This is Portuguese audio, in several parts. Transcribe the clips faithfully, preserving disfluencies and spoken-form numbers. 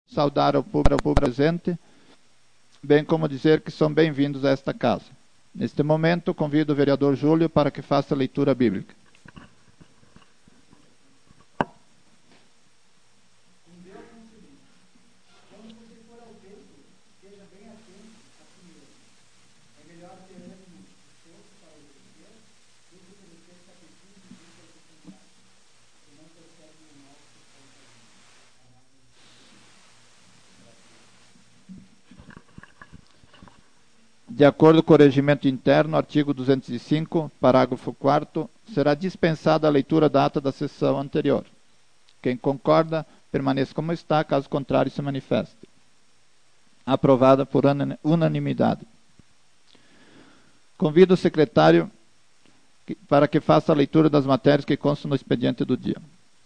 saudar o público presente, bem como dizer que são bem-vindos a esta casa. Neste momento, convido o vereador Júlio para que faça a leitura bíblica. De acordo com o regimento interno, artigo duzentos e cinco, parágrafo quarto, será dispensada a leitura da ata da sessão anterior. Quem concorda, permaneça como está, caso contrário, se manifeste. Aprovada por unanimidade. Convido o secretário para que faça a leitura das matérias que constam no expediente do dia.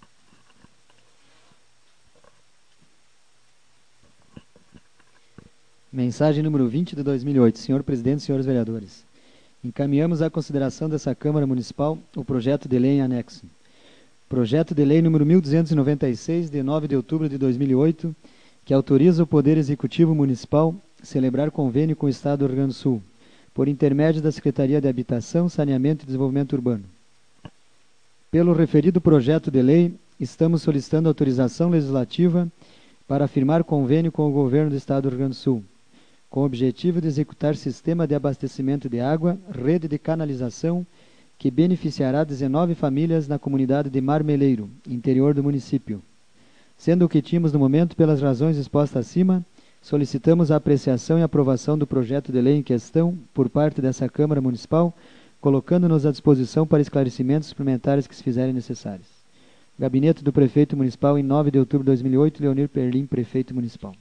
Mensagem número vinte de dois mil e oito. Senhor Presidente, senhores vereadores. Encaminhamos à consideração dessa Câmara Municipal o projeto de lei em anexo. Projeto de lei número mil duzentos e noventa e seis, de nove de outubro de dois mil e oito, que autoriza o Poder Executivo Municipal a celebrar convênio com o Estado do Rio Grande do Sul, por intermédio da Secretaria de Habitação, Saneamento e Desenvolvimento Urbano. Pelo referido projeto de lei, estamos solicitando autorização legislativa para firmar convênio com o Governo do Estado do Rio Grande do Sul, com o objetivo de executar sistema de abastecimento de água, rede de canalização, que beneficiará dezenove famílias na comunidade de Marmeleiro, interior do município. Sendo o que tínhamos no momento, pelas razões expostas acima, solicitamos a apreciação e aprovação do projeto de lei em questão por parte dessa Câmara Municipal, colocando-nos à disposição para esclarecimentos suplementares que se fizerem necessários. Gabinete do Prefeito Municipal, em nove de outubro de dois mil e oito, Leonir Perlim, Prefeito Municipal.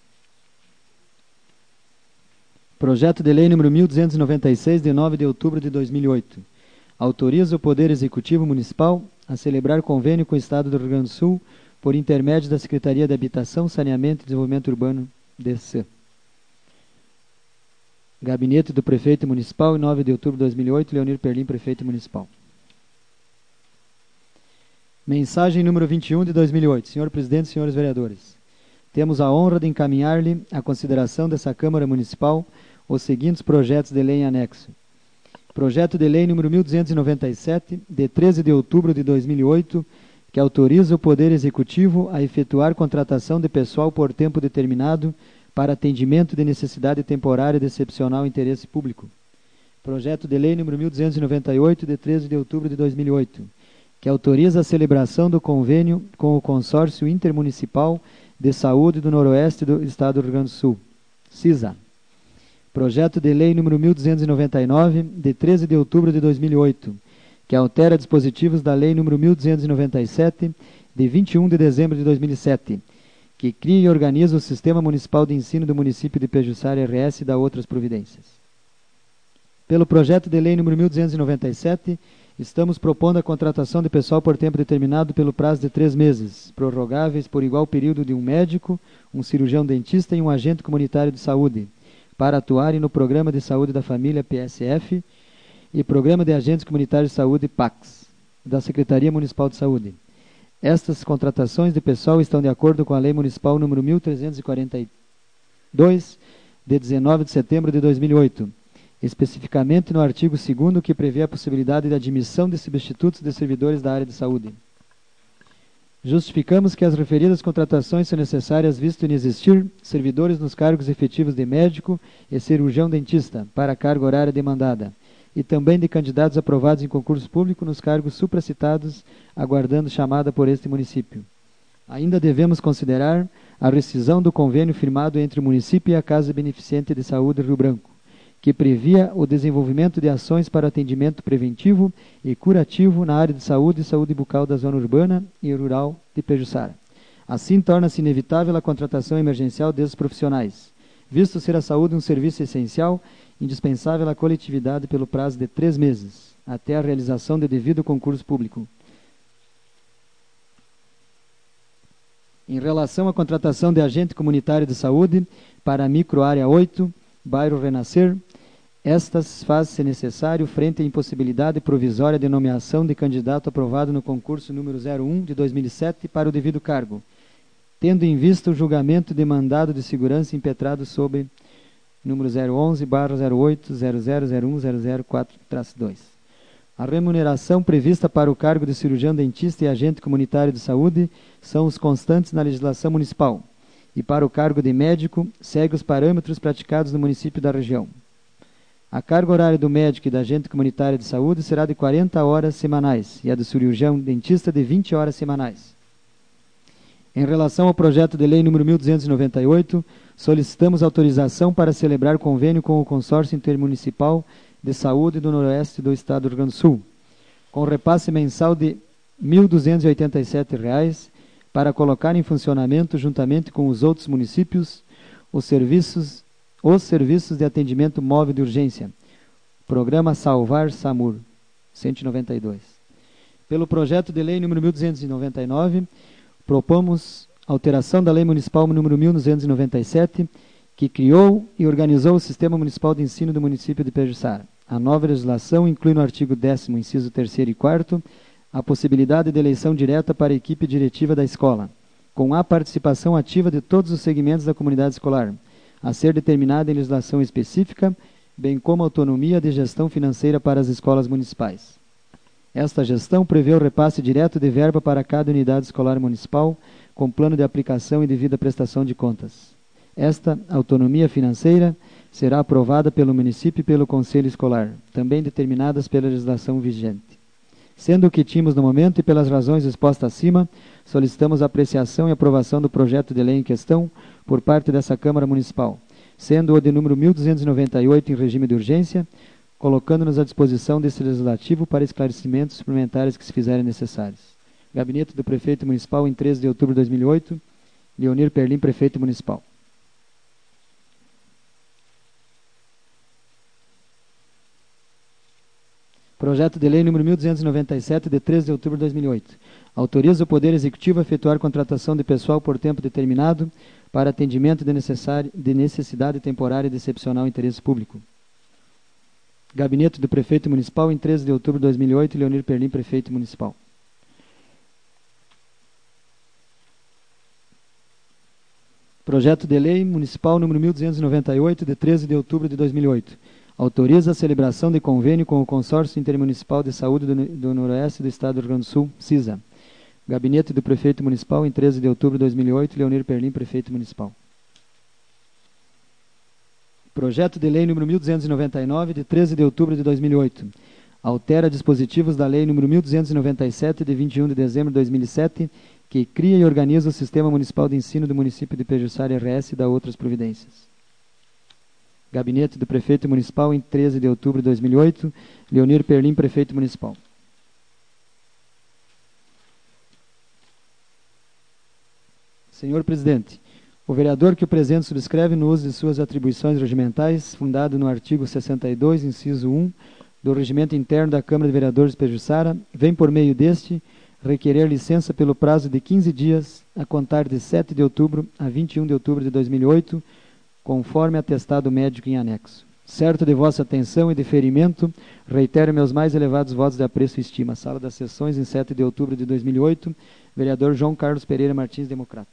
Projeto de lei número mil duzentos e noventa e seis, de nove de outubro de dois mil e oito. Autoriza o Poder Executivo Municipal a celebrar convênio com o Estado do Rio Grande do Sul por intermédio da Secretaria de Habitação, Saneamento e Desenvolvimento Urbano, D C. Gabinete do Prefeito Municipal, em nove de outubro de dois mil e oito, Leonir Perlim, Prefeito Municipal. Mensagem número vinte e um de dois mil e oito. Senhor Presidente, senhores vereadores. Temos a honra de encaminhar-lhe a consideração dessa Câmara Municipal os seguintes projetos de lei em anexo. Projeto de lei número mil duzentos e noventa e sete, de treze de outubro de dois mil e oito, que autoriza o Poder Executivo a efetuar contratação de pessoal por tempo determinado para atendimento de necessidade temporária de excepcional interesse público. Projeto de lei número mil duzentos e noventa e oito, de treze de outubro de dois mil e oito, que autoriza a celebração do convênio com o Consórcio Intermunicipal de Saúde do Noroeste do Estado do Rio Grande do Sul, CISA. Projeto de lei número mil duzentos e noventa e nove, de treze de outubro de dois mil e oito, que altera dispositivos da lei número mil duzentos e noventa e sete, de vinte e um de dezembro de dois mil e sete, que cria e organiza o Sistema Municipal de Ensino do município de Pejuçara R S e dá outras providências. Pelo projeto de lei número mil duzentos e noventa e sete, estamos propondo a contratação de pessoal por tempo determinado pelo prazo de três meses, prorrogáveis por igual período de um médico, um cirurgião dentista e um agente comunitário de saúde, para atuarem no Programa de Saúde da Família, P S F, e Programa de Agentes Comunitários de Saúde, P A C S, da Secretaria Municipal de Saúde. Estas contratações de pessoal estão de acordo com a Lei Municipal número mil trezentos e quarenta e dois, de dezenove de setembro de dois mil e oito, especificamente no artigo segundo, que prevê a possibilidade de admissão de substitutos de servidores da área de saúde. Justificamos que as referidas contratações são necessárias visto inexistir servidores nos cargos efetivos de médico e cirurgião dentista para a carga horária demandada, e também de candidatos aprovados em concurso público nos cargos supracitados, aguardando chamada por este município. Ainda devemos considerar a rescisão do convênio firmado entre o município e a Casa Beneficente de Saúde Rio Branco, que previa o desenvolvimento de ações para atendimento preventivo e curativo na área de saúde e saúde bucal da zona urbana e rural de Pejuçara. Assim, torna-se inevitável a contratação emergencial desses profissionais, visto ser a saúde um serviço essencial, indispensável à coletividade pelo prazo de três meses, até a realização de devido concurso público. Em relação à contratação de agente comunitário de saúde para a microárea oito, bairro Renascer, estas faz-se necessário frente à impossibilidade provisória de nomeação de candidato aprovado no concurso número zero um de dois mil e sete para o devido cargo, tendo em vista o julgamento de mandado de segurança impetrado sob número zero onze barra zero oito zero zero zero um zero zero quatro traço dois. A remuneração prevista para o cargo de cirurgião dentista e agente comunitário de saúde são os constantes na legislação municipal, e para o cargo de médico segue os parâmetros praticados no município da região. A carga horária do médico e da agente comunitário de saúde será de quarenta horas semanais e a do cirurgião dentista de vinte horas semanais. Em relação ao projeto de lei número mil duzentos e noventa e oito, solicitamos autorização para celebrar convênio com o Consórcio Intermunicipal de Saúde do Noroeste do Estado do Rio Grande do Sul, com repasse mensal de mil duzentos e oitenta e sete reais para colocar em funcionamento, juntamente com os outros municípios, os serviços, os serviços de atendimento móvel de urgência, Programa Salvar SAMUR, cento e noventa e dois. Pelo projeto de lei número mil duzentos e noventa e nove, propomos alteração da Lei Municipal número mil duzentos e noventa e sete, que criou e organizou o Sistema Municipal de Ensino do município de Pejuçara. A nova legislação inclui no artigo décimo, inciso terceiro e quarto, a possibilidade de eleição direta para a equipe diretiva da escola, com a participação ativa de todos os segmentos da comunidade escolar, a ser determinada em legislação específica, bem como autonomia de gestão financeira para as escolas municipais. Esta gestão prevê o repasse direto de verba para cada unidade escolar municipal, com plano de aplicação e devida prestação de contas. Esta autonomia financeira será aprovada pelo município e pelo Conselho Escolar, também determinadas pela legislação vigente. Sendo o que tínhamos no momento e pelas razões expostas acima, solicitamos a apreciação e aprovação do projeto de lei em questão por parte dessa Câmara Municipal, sendo o de número mil duzentos e noventa e oito em regime de urgência, colocando-nos à disposição desse legislativo para esclarecimentos suplementares que se fizerem necessários. Gabinete do Prefeito Municipal, em treze de outubro de dois mil e oito, Leonir Perlim, Prefeito Municipal. Projeto de lei número mil duzentos e noventa e sete, de treze de outubro de dois mil e oito. Autoriza o Poder Executivo a efetuar contratação de pessoal por tempo determinado para atendimento de, de necessidade temporária de excepcional interesse público. Gabinete do Prefeito Municipal, em treze de outubro de dois mil e oito, Leonir Perlim, Prefeito Municipal. Projeto de lei municipal número mil duzentos e noventa e oito, de treze de outubro de dois mil e oito. Autoriza a celebração de convênio com o Consórcio Intermunicipal de Saúde do, do Noroeste do Estado do Rio Grande do Sul, CISA. Gabinete do Prefeito Municipal, em treze de outubro de dois mil e oito, Leonir Perlim, Prefeito Municipal. Projeto de lei número mil duzentos e noventa e nove, de treze de outubro de dois mil e oito. Altera dispositivos da lei número mil duzentos e noventa e sete, de vinte e um de dezembro de dois mil e sete, que cria e organiza o Sistema Municipal de Ensino do município de Pejuçara R S e dá outras providências. Gabinete do Prefeito Municipal, em treze de outubro de dois mil e oito, Leonir Perlim, Prefeito Municipal. Senhor Presidente, o vereador que o presente subscreve no uso de suas atribuições regimentais, fundado no artigo sessenta e dois, inciso um, do Regimento Interno da Câmara de Vereadores de Pejuçara, vem por meio deste requerer licença pelo prazo de quinze dias, a contar de sete de outubro a vinte e um de outubro de dois mil e oito, conforme atestado médico em anexo. Certo de vossa atenção e deferimento, reitero meus mais elevados votos de apreço e estima. Sala das Sessões, em sete de outubro de dois mil e oito, vereador João Carlos Pereira Martins, Democratas.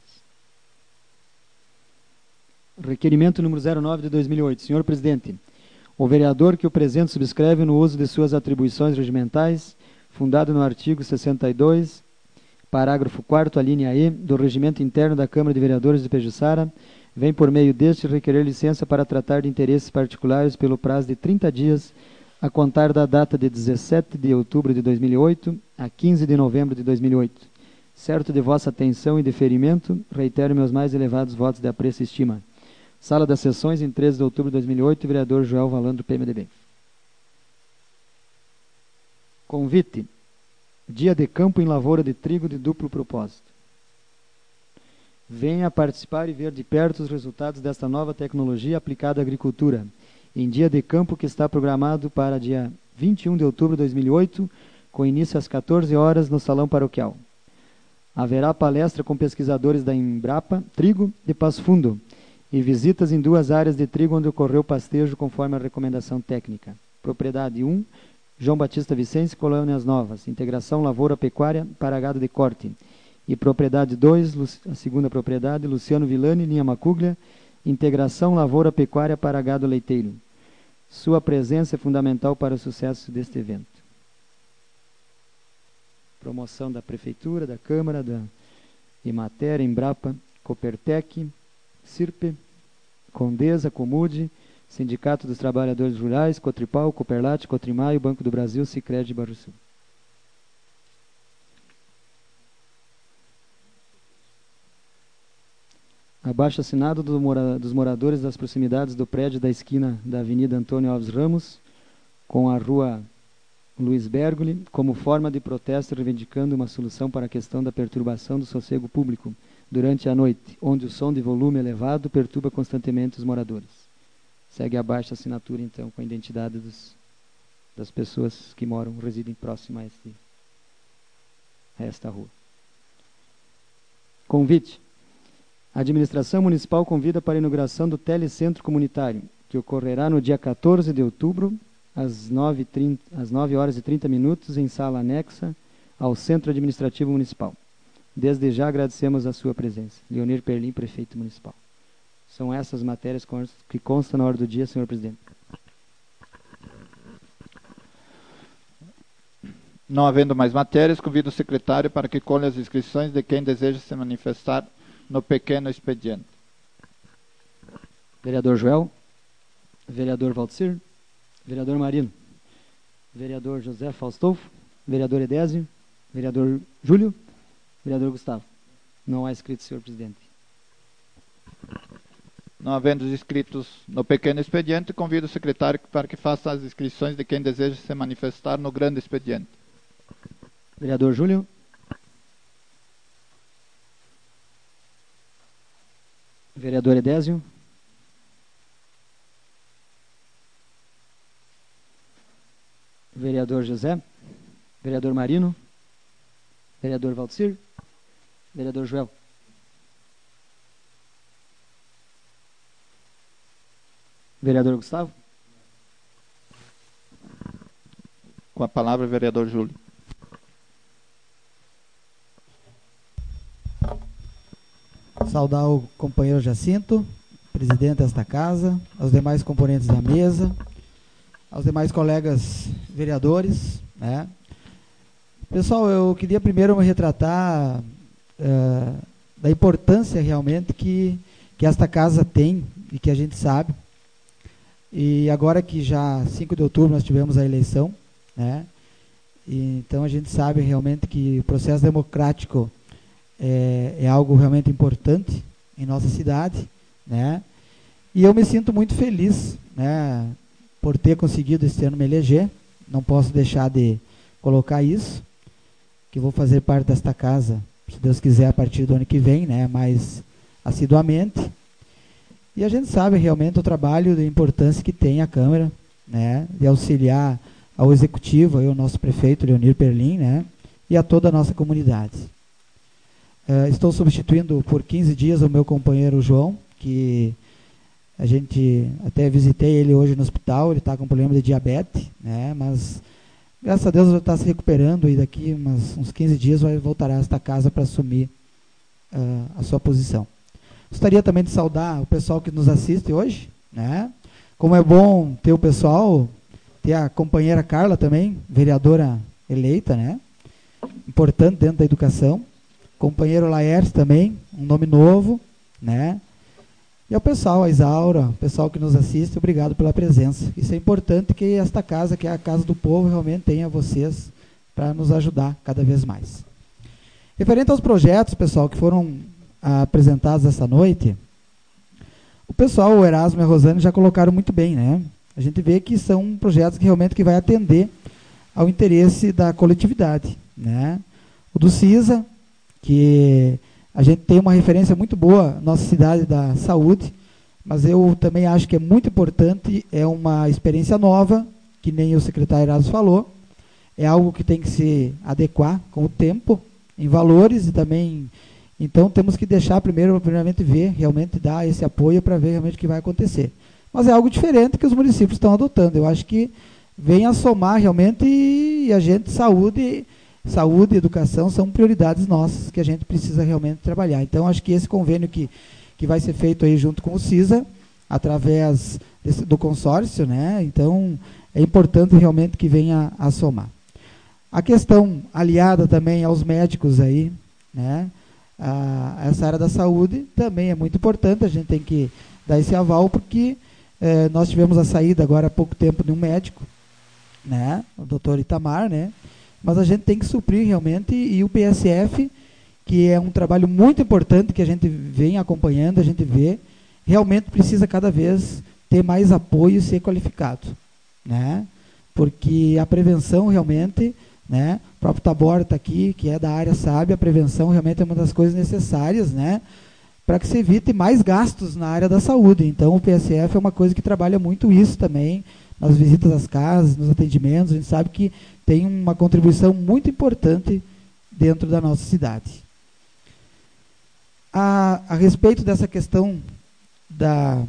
Requerimento número zero nove de dois mil e oito. Senhor Presidente, o vereador que o presente subscreve no uso de suas atribuições regimentais, fundado no artigo sessenta e dois, parágrafo quarto, a linha E, do Regimento Interno da Câmara de Vereadores de Pejuçara, vem por meio deste requerer licença para tratar de interesses particulares pelo prazo de trinta dias, a contar da data de dezessete de outubro de dois mil e oito a quinze de novembro de dois mil e oito. Certo de vossa atenção e deferimento, reitero meus mais elevados votos de apreço e estima. Sala das Sessões, em treze de outubro de dois mil e oito, vereador Joel Valandro, P M D B. Convite. Dia de campo em lavoura de trigo de duplo propósito. Venha participar e ver de perto os resultados desta nova tecnologia aplicada à agricultura, em dia de campo que está programado para dia vinte e um de outubro de dois mil e oito, com início às quatorze horas no Salão Paroquial. Haverá palestra com pesquisadores da Embrapa Trigo de Passo Fundo e visitas em duas áreas de trigo onde ocorreu pastejo conforme a recomendação técnica. Propriedade um, João Batista Vicente, Colônias Novas, integração lavoura-pecuária para gado de corte. E propriedade dois, a segunda propriedade, Luciano Villani, linha Macuglia, integração lavoura pecuária para gado leiteiro. Sua presença é fundamental para o sucesso deste evento. Promoção da Prefeitura, da Câmara, da Emater, Embrapa, Copertec, Sirpe, Condesa, Comude, Sindicato dos Trabalhadores Rurais, Cotripal, Coperlat, Cotrimaio, Banco do Brasil, Sicredi e Banrisul. Abaixo assinado do mora, dos moradores das proximidades do prédio da esquina da Avenida Antônio Alves Ramos com a Rua Luiz Bergoli, como forma de protesto reivindicando uma solução para a questão da perturbação do sossego público durante a noite, onde o som de volume elevado perturba constantemente os moradores. Segue abaixo a assinatura, então, com a identidade dos, das pessoas que moram, residem próximo a, este, a esta rua. Convite. A administração municipal convida para a inauguração do Telecentro Comunitário, que ocorrerá no dia quatorze de outubro, às nove horas e trinta minutos, em sala anexa ao Centro Administrativo Municipal. Desde já agradecemos a sua presença. Leonir Perlim, prefeito municipal. São essas matérias que constam na ordem do dia, senhor presidente. Não havendo mais matérias, convido o secretário para que colhe as inscrições de quem deseja se manifestar no pequeno expediente. Vereador Joel, vereador Valcir, vereador Marino, vereador José Faustolfo, vereador Edésio, vereador Júlio, vereador Gustavo. Não há inscritos, senhor presidente. Não havendo inscritos no pequeno expediente, convido o secretário para que faça as inscrições de quem deseja se manifestar no grande expediente. Vereador Júlio. Vereador Edésio. Vereador José. Vereador Marino. Vereador Valcir. Vereador Joel. Vereador Gustavo. Com a palavra, vereador Júlio. Saudar o companheiro Jacinto, presidente desta casa, aos demais componentes da mesa, aos demais colegas vereadores, né? Pessoal, eu queria primeiro me retratar uh, da importância realmente que, que esta casa tem e que a gente sabe. E agora que já cinco de outubro nós tivemos a eleição, né? E então a gente sabe realmente que o processo democrático É, é algo realmente importante em nossa cidade, né? E eu me sinto muito feliz, né, por ter conseguido este ano me eleger. Não posso deixar de colocar isso, que vou fazer parte desta casa, se Deus quiser, a partir do ano que vem, né, mais assiduamente. E a gente sabe realmente o trabalho de importância que tem a Câmara, né, de auxiliar ao Executivo, aí, o nosso prefeito Leonir Perlim, né, e a toda a nossa comunidade. Uh, estou substituindo por quinze dias o meu companheiro João, que a gente até visitei ele hoje no hospital. Ele está com problema de diabetes, né? Mas graças a Deus ele está se recuperando e daqui umas, uns quinze dias vai voltar a esta casa para assumir uh, a sua posição. Gostaria também de saudar o pessoal que nos assiste hoje, né? Como é bom ter o pessoal, ter a companheira Carla também, vereadora eleita, né? Importante dentro da educação. Companheiro Laércio também, um nome novo, né? E ao pessoal, a Isaura, o pessoal que nos assiste, obrigado pela presença. Isso é importante, que esta casa, que é a casa do povo, realmente tenha vocês para nos ajudar cada vez mais. Referente aos projetos, pessoal, que foram ah, apresentados essa noite, o pessoal, o Erasmo e a Rosane já colocaram muito bem, né? A gente vê que são projetos que realmente que vai atender ao interesse da coletividade, né? O do CISA, que a gente tem uma referência muito boa na nossa cidade da saúde, mas eu também acho que é muito importante, é uma experiência nova, que nem o secretário Erasmo falou, é algo que tem que se adequar com o tempo, em valores, e também, então temos que deixar primeiro, primeiramente ver, realmente dar esse apoio para ver realmente o que vai acontecer. Mas é algo diferente que os municípios estão adotando, eu acho que vem a somar realmente, e a gente, saúde, saúde e educação são prioridades nossas que a gente precisa realmente trabalhar. Então, acho que esse convênio que, que vai ser feito aí junto com o CISA, através desse, do consórcio, né? Então, é importante realmente que venha a somar. A questão aliada também aos médicos aí, né? A, essa área da saúde também é muito importante, a gente tem que dar esse aval, porque eh, nós tivemos a saída agora há pouco tempo de um médico, né? O doutor Itamar, né? Mas a gente tem que suprir realmente, e o P S F, que é um trabalho muito importante que a gente vem acompanhando, a gente vê, realmente precisa cada vez ter mais apoio e ser qualificado, né? Porque a prevenção realmente, né? O próprio Tabor está aqui, que é da área, sabe, a prevenção realmente é uma das coisas necessárias, né? Para que se evite mais gastos na área da saúde. Então, o P S F é uma coisa que trabalha muito isso também, nas visitas às casas, nos atendimentos. A gente sabe que tem uma contribuição muito importante dentro da nossa cidade. A, a respeito dessa questão da,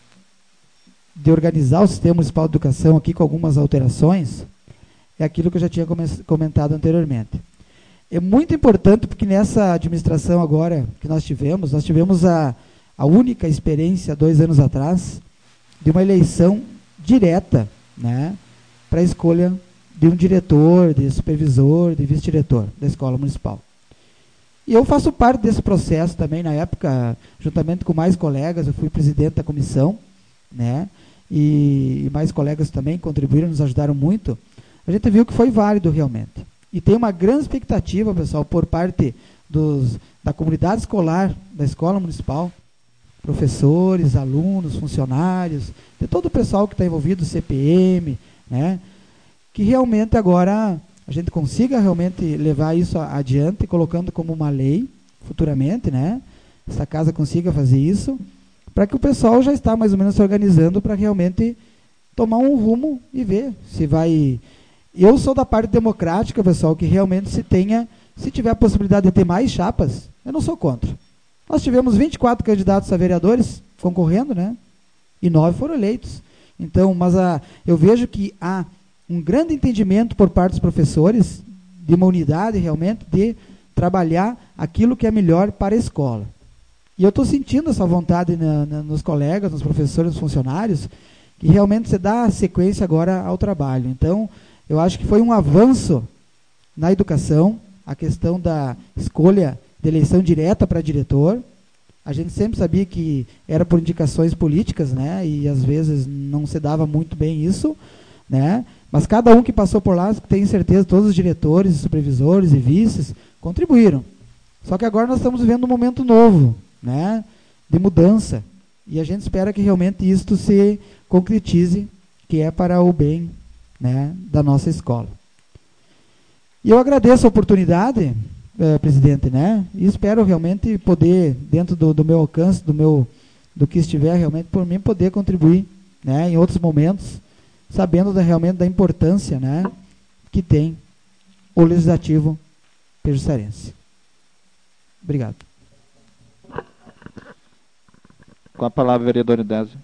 de organizar o Sistema Municipal de Educação aqui com algumas alterações, é aquilo que eu já tinha comentado anteriormente. É muito importante porque nessa administração agora que nós tivemos, nós tivemos a, a única experiência, dois anos atrás, de uma eleição direta, né, para a escolha de um diretor, de supervisor, de vice-diretor da escola municipal. E eu faço parte desse processo também, na época, juntamente com mais colegas, eu fui presidente da comissão, né, e, e mais colegas também contribuíram, nos ajudaram muito. A gente viu que foi válido realmente. E tem uma grande expectativa, pessoal, por parte dos, da comunidade escolar da escola municipal, professores, alunos, funcionários, de todo o pessoal que está envolvido, C P M, né, que realmente agora a gente consiga realmente levar isso adiante, colocando como uma lei futuramente, né, essa casa consiga fazer isso, para que o pessoal já está mais ou menos se organizando para realmente tomar um rumo e ver se vai... Eu sou da parte democrática, pessoal, que realmente se tenha, se tiver a possibilidade de ter mais chapas, eu não sou contra. Nós tivemos vinte e quatro candidatos a vereadores concorrendo, né? E nove foram eleitos. Então, mas a, eu vejo que há um grande entendimento por parte dos professores, de uma unidade realmente, de trabalhar aquilo que é melhor para a escola. E eu estou sentindo essa vontade na, na, nos colegas, nos professores, nos funcionários, que realmente se dá sequência agora ao trabalho. Então, eu acho que foi um avanço na educação, a questão da escolha de eleição direta para diretor. A gente sempre sabia que era por indicações políticas, né? E às vezes não se dava muito bem isso, né? Mas cada um que passou por lá, tenho certeza, todos os diretores, supervisores e vices contribuíram. Só que agora nós estamos vivendo um momento novo, né? De mudança. E a gente espera que realmente isto se concretize, que é para o bem, né, da nossa escola. E eu agradeço a oportunidade, eh, presidente, né, e espero realmente poder, dentro do, do meu alcance, do meu, do que estiver realmente por mim, poder contribuir, né, em outros momentos, sabendo da, realmente da importância, né, que tem o legislativo pejuçarense. Obrigado. Com a palavra, vereador Idésio.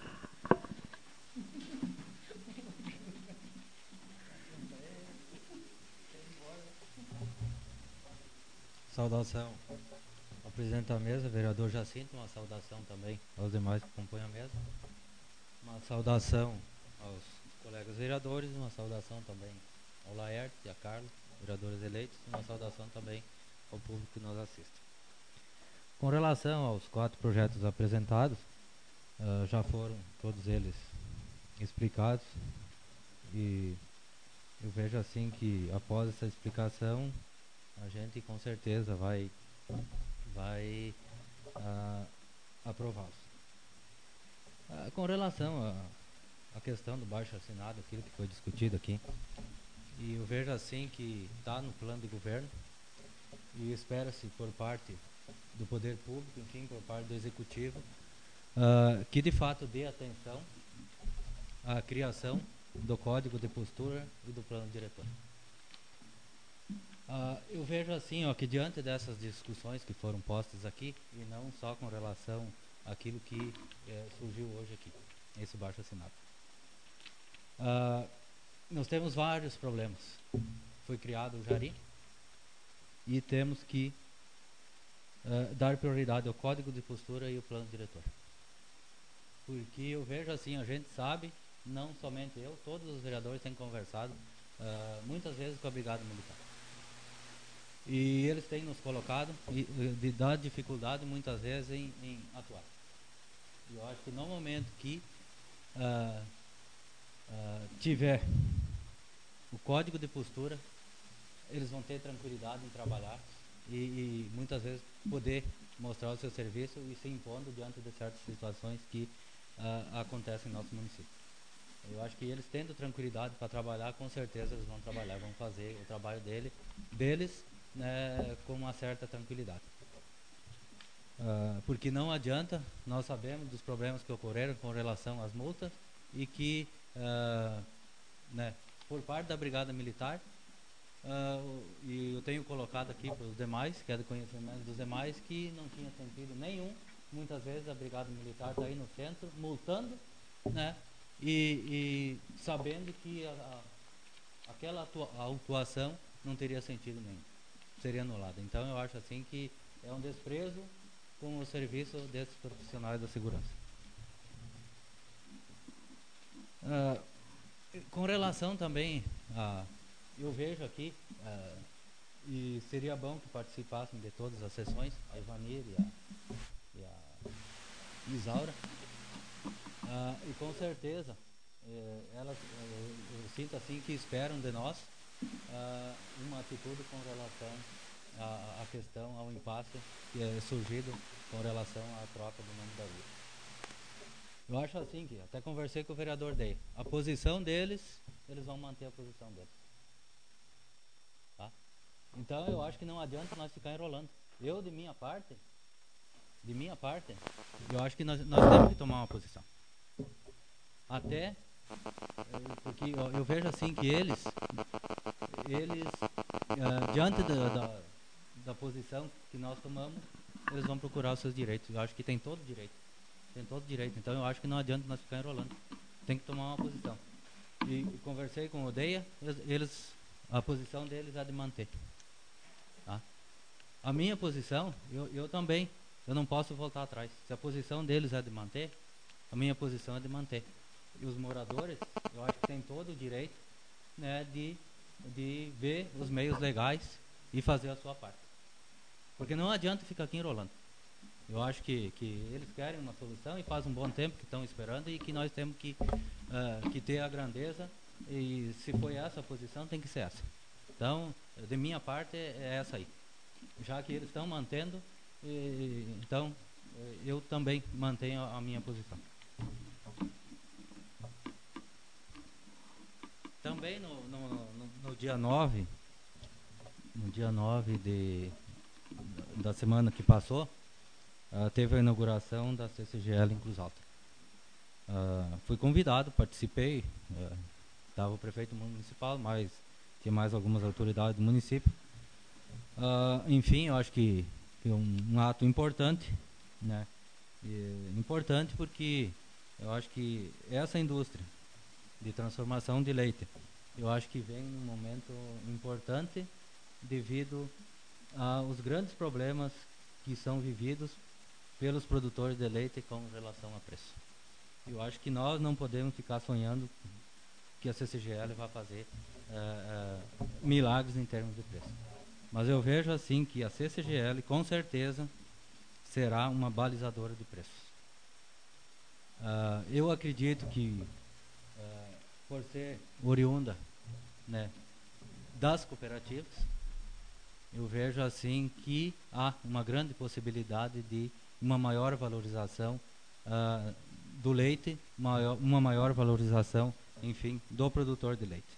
Saudação ao presidente da mesa, vereador Jacinto, uma saudação também aos demais que compõem a mesa, uma saudação aos colegas vereadores, uma saudação também ao Laerte e a Carla, vereadores eleitos, e uma saudação também ao público que nos assiste. Com relação aos quatro projetos apresentados, uh, já foram todos eles explicados, e eu vejo assim que após essa explicação a gente com certeza vai, vai uh, aprová-los. Uh, com relação à questão do baixo assinado, aquilo que foi discutido aqui, e eu vejo assim que está no plano de governo e espera-se por parte do poder público, enfim, por parte do executivo, uh, que de fato dê atenção à criação do código de postura e do plano diretor. Uh, eu vejo assim, ó, que diante dessas discussões que foram postas aqui, e não só com relação àquilo que eh, surgiu hoje aqui, esse baixo assinado, uh, nós temos vários problemas. Foi criado o Jari, e temos que uh, dar prioridade ao código de postura e ao plano diretor. Porque eu vejo assim, a gente sabe, não somente eu, todos os vereadores têm conversado uh, muitas vezes com a Brigada Militar. E eles têm nos colocado e, de dar dificuldade muitas vezes em, em atuar. E eu acho que no momento que uh, uh, tiver o código de postura, eles vão ter tranquilidade em trabalhar e, e muitas vezes poder mostrar o seu serviço e se impondo diante de certas situações que uh, acontecem em nosso município. Eu acho que eles tendo tranquilidade para trabalhar, com certeza eles vão trabalhar, vão fazer o trabalho dele, deles né, com uma certa tranquilidade. Uh, porque não adianta, nós sabemos dos problemas que ocorreram com relação às multas e que, uh, né, por parte da Brigada Militar, uh, e eu tenho colocado aqui para os demais, que é do conhecimento dos demais, que não tinha sentido nenhum. Muitas vezes a Brigada Militar está aí no centro, multando, né, e, e sabendo que a, a, aquela atua, a atuação não teria sentido nenhum, seria anulada. Então eu acho assim que é um desprezo com o serviço desses profissionais da segurança. Uh, com relação também a, eu vejo aqui, uh, e seria bom que participassem de todas as sessões, a Ivanir e a, e a Isaura, uh, e com certeza eh, elas, eu, eu sinto assim que esperam de nós uh, uma atitude com relação à, à questão, ao impasse que é surgido com relação à troca do nome da via. Eu acho assim que, até conversei com o vereador Day, a posição deles, eles vão manter a posição deles. Tá? Então eu acho que não adianta nós ficar enrolando. Eu, de minha parte, de minha parte, eu acho que nós, nós temos que tomar uma posição. Até, porque eu, eu vejo assim que eles, eles, uh, diante da, da, da posição que nós tomamos, eles vão procurar os seus direitos. Eu acho que tem todo direito. Tem todo direito. Então eu acho que não adianta nós ficar enrolando. Tem que tomar uma posição. E, e conversei com o Odeia, eles, eles, a posição deles é de manter. Tá? A minha posição, eu, eu também, eu não posso voltar atrás. Se a posição deles é de manter, a minha posição é de manter. E os moradores, eu acho que tem todo o direito, né, de, de ver os meios legais e fazer a sua parte. Porque não adianta ficar aqui enrolando. Eu acho que, que eles querem uma solução e faz um bom tempo que estão esperando e que nós temos que, uh, que ter a grandeza e se foi essa a posição, tem que ser essa. Então, de minha parte, é essa aí. Já que eles estão mantendo, e, então, eu também mantenho a, a minha posição. Também no, no, no, no dia nove, no dia nove de, da semana que passou, Uh, teve a inauguração da C C G L em Cruz Alta. Uh, fui convidado, participei, estava uh, o prefeito municipal, mas tinha mais algumas autoridades do município. Uh, enfim, eu acho que foi um, um ato importante, né? E, importante porque eu acho que essa indústria de transformação de leite, eu acho que vem num momento importante devido aos grandes problemas que são vividos pelos produtores de leite com relação a preço. Eu acho que nós não podemos ficar sonhando que a C C G L vai fazer uh, uh, milagres em termos de preço. Mas eu vejo assim que a C C G L com certeza será uma balizadora de preços. Uh, eu acredito que uh, por ser oriunda, né, das cooperativas, eu vejo assim que há uma grande possibilidade de uma maior valorização uh, do leite, maior, uma maior valorização, enfim, do produtor de leite.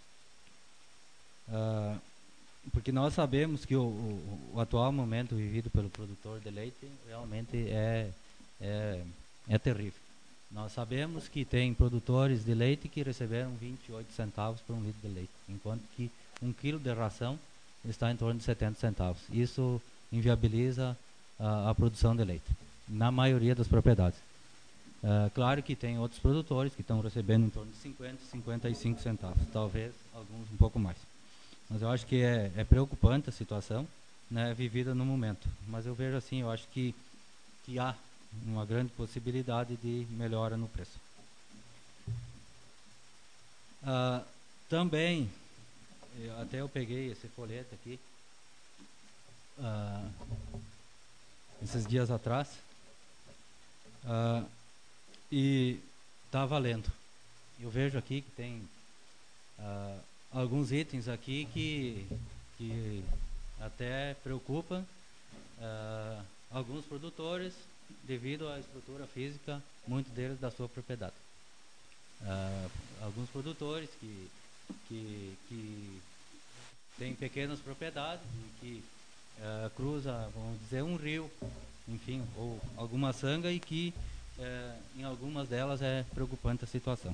Uh, porque nós sabemos que o, o, o atual momento vivido pelo produtor de leite realmente é, é, é terrível. Nós sabemos que tem produtores de leite que receberam vinte e oito centavos por um litro de leite, enquanto que um quilo de ração está em torno de setenta centavos. Isso inviabiliza a, a produção de leite, na maioria das propriedades. Uh, claro que tem outros produtores que estão recebendo em torno de cinquenta, cinquenta e cinco centavos, talvez alguns um pouco mais. Mas eu acho que é, é preocupante a situação né, vivida no momento. Mas eu vejo assim, eu acho que, que há uma grande possibilidade de melhora no preço. Ah, também, eu, até eu peguei esse folheto aqui, ah, esses dias atrás, ah, e está valendo. Eu vejo aqui que tem ah, alguns itens aqui que, que até preocupam ah, alguns produtores devido à estrutura física, muitos deles da sua propriedade. Uh, alguns produtores que, que, que têm pequenas propriedades e que uh, cruza, vamos dizer, um rio, enfim, ou alguma sanga, e que uh, em algumas delas é preocupante a situação.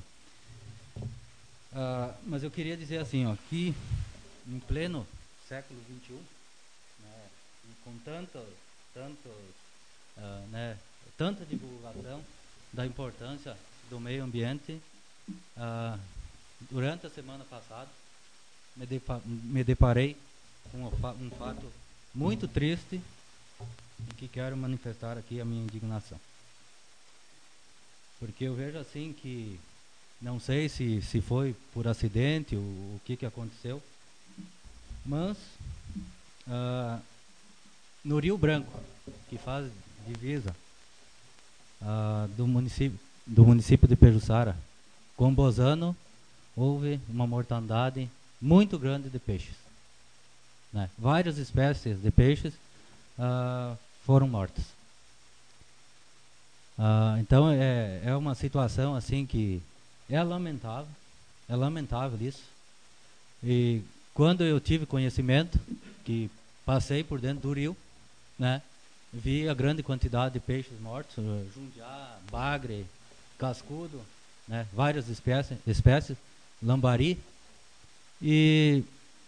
Uh, mas eu queria dizer assim, ó, que em pleno século vinte e um, né, e com tanto, tanto, uh, né, tanta divulgação da importância do meio ambiente, Uh, durante a semana passada me, depa me deparei com um, fa um fato muito triste e que quero manifestar aqui a minha indignação, porque eu vejo assim que não sei se, se foi por acidente ou o que, que aconteceu, mas uh, no Rio Branco, que faz divisa uh, do município do município de Pejuçara com Bozano, houve uma mortandade muito grande de peixes, né? Várias espécies de peixes uh, foram mortas. Uh, então é, é uma situação assim que é lamentável, é lamentável isso. E quando eu tive conhecimento, que passei por dentro do rio, né, vi a grande quantidade de peixes mortos, uh, jundiá, bagre, cascudo, né, várias espécies, espécies, lambari, e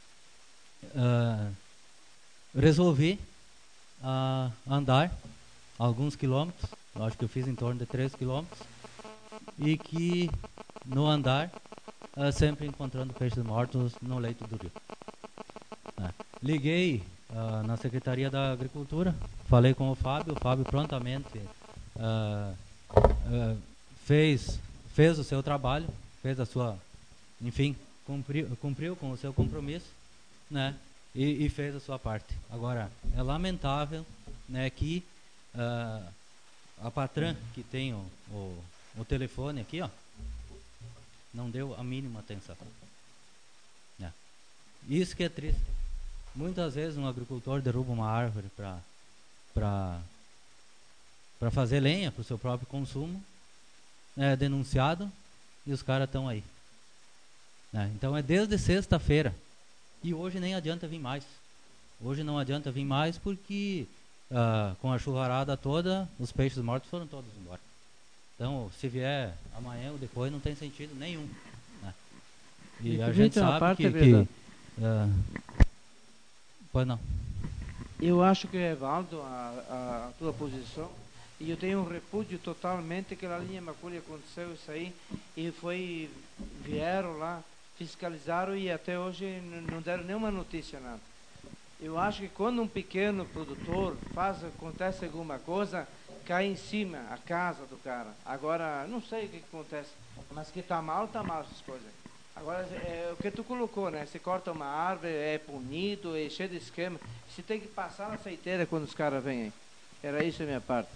uh, resolvi uh, andar alguns quilômetros, acho que eu fiz em torno de três quilômetros, e que no andar, uh, sempre encontrando peixes mortos no leito do rio. Uh, liguei uh, na Secretaria da Agricultura, falei com o Fábio, o Fábio prontamente uh, uh, fez... fez o seu trabalho, fez a sua, enfim, cumpriu, cumpriu com o seu compromisso, né, e, e fez a sua parte. Agora, é lamentável, né, que uh, a patrã que tem o, o, o telefone aqui, ó, não deu a mínima atenção. Né. Isso que é triste. Muitas vezes um agricultor derruba uma árvore para para para fazer lenha para o seu próprio consumo, é denunciado e os caras estão aí, né? Então é desde sexta-feira e hoje nem adianta vir mais. Hoje não adianta vir mais porque uh, com a chuvarada toda os peixes mortos foram todos embora. Então se vier amanhã ou depois não tem sentido nenhum, né? E Me a gente sabe parte, que, que uh, pois não. Eu acho que é válido a, a tua posição. E eu tenho um repúdio totalmente que na linha Maculi aconteceu isso aí e foi, vieram lá, fiscalizaram e até hoje não deram nenhuma notícia, nada. Eu acho que quando um pequeno produtor faz, acontece alguma coisa, cai em cima a casa do cara. Agora, não sei o que, que acontece, mas que tá mal, tá mal essas coisas. Agora, é o que tu colocou, né? Você corta uma árvore, é punido, é cheio de esquema. Você tem que passar na aceiteira quando os caras vêm aí. Era isso a minha parte.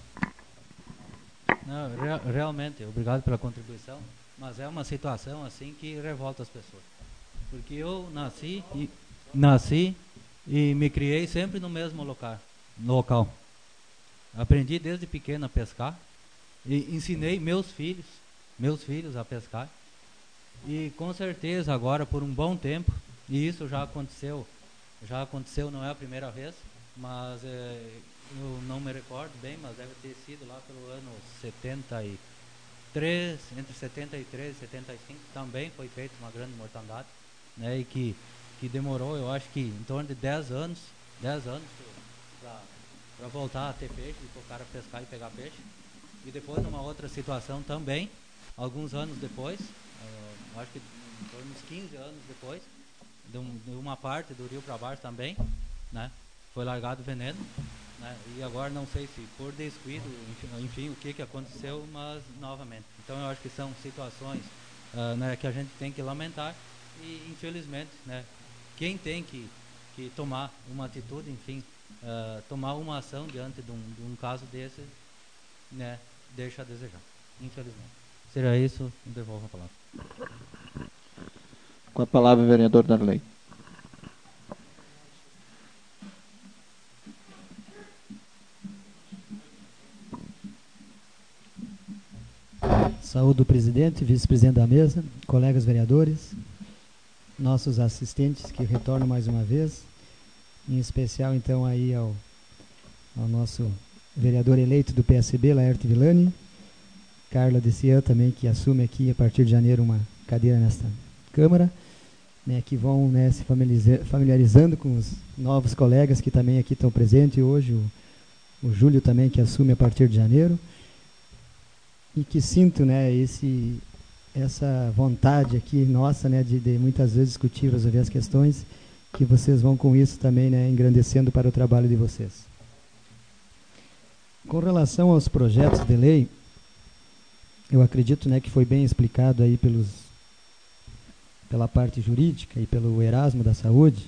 Não, re realmente, obrigado pela contribuição, mas é uma situação assim que revolta as pessoas. Porque eu nasci e, nasci e me criei sempre no mesmo local. local. Aprendi desde pequeno a pescar e ensinei meus filhos, meus filhos a pescar. E com certeza agora por um bom tempo, e isso já aconteceu, já aconteceu, não é a primeira vez, mas é, eu não me recordo bem, mas deve ter sido lá pelo ano setenta e três, entre setenta e três e setenta e cinco, também foi feita uma grande mortandade, né, e que, que demorou, eu acho que em torno de dez anos, dez anos para voltar a ter peixe, e o cara pescar e pegar peixe. E depois numa outra situação também, alguns anos depois, uh, acho que em torno de quinze anos depois, de, um, de uma parte do rio para baixo também, né, foi largado veneno, né? E agora não sei se por descuido, enfim, enfim, o que, que aconteceu, mas novamente. Então eu acho que são situações uh, né, que a gente tem que lamentar e infelizmente, né, quem tem que, que tomar uma atitude, enfim, uh, tomar uma ação diante de um, de um caso desse, né, deixa a desejar, infelizmente. Seria isso, devolvo a palavra. Com a palavra, vereador Darley. Saúde o presidente, vice-presidente da mesa, colegas vereadores, nossos assistentes que retornam mais uma vez, em especial então aí ao, ao nosso vereador eleito do P S B, Laerte Villani, Carla Dessian também, que assume aqui a partir de janeiro uma cadeira nesta Câmara, né, que vão, né, se familiarizando, familiarizando com os novos colegas que também aqui estão presentes hoje, o, o Júlio também, que assume a partir de janeiro, e que sinto, né, esse, essa vontade aqui nossa, né, de, de muitas vezes discutir, resolver as questões, que vocês vão com isso também, né, engrandecendo para o trabalho de vocês. Com relação aos projetos de lei, eu acredito, né, que foi bem explicado aí pelos, pela parte jurídica e pelo Erasmo da Saúde,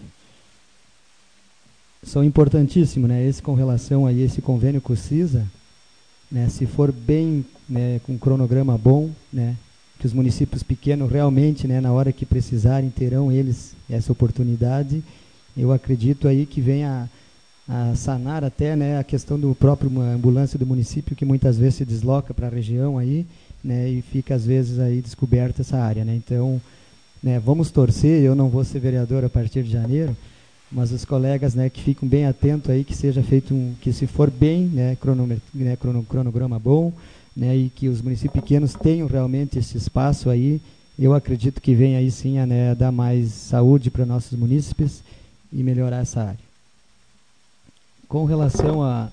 são importantíssimos, né, esse com relação a esse convênio com o CISA, né, se for bem, né, com um cronograma bom, né, que os municípios pequenos realmente, né, na hora que precisarem, terão eles essa oportunidade, eu acredito aí que venha a, a sanar até, né, a questão do próprio ambulância do município, que muitas vezes se desloca para a região aí, né, e fica às vezes aí descoberta essa área, né, então, né, vamos torcer, eu não vou ser vereador a partir de janeiro, mas os colegas, né, que ficam bem atentos aí, que seja feito um, que se for bem, né, crono, né, crono, cronograma bom, né, e que os municípios pequenos tenham realmente esse espaço aí, eu acredito que venha aí sim a, né, dar mais saúde para nossos munícipes e melhorar essa área. Com relação a,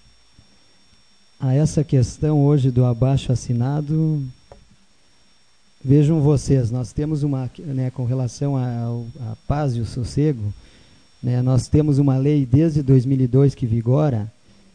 a essa questão hoje do abaixo assinado, vejam vocês, nós temos uma, né, com relação à paz e o sossego, né, nós temos uma lei desde dois mil e dois que vigora,